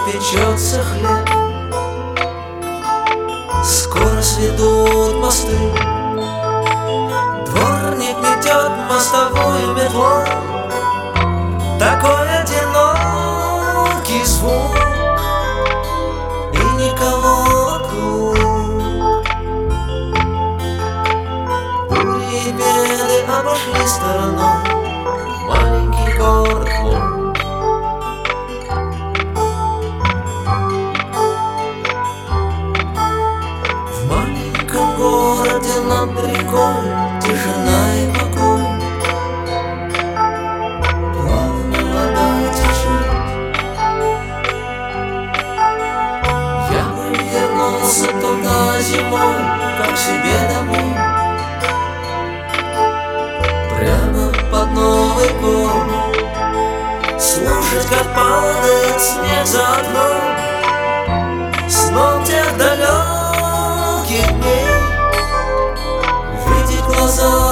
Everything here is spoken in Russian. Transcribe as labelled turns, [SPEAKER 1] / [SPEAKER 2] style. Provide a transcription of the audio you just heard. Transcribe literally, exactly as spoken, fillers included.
[SPEAKER 1] печется хлеб. Скоро сведут мосты, дворник метет мостовую метлой. Такой одинокий звук, и никого вокруг. Бури и беды обошли стороной маленький город мой. В маленьком городе над рекой тишина и покой. Плавно вода течет. Я бы вернулся туда зимой, как к себе домой, прямо под Новый год, слушать, как падает снег за окном, сном тех далеких дней, видеть глаза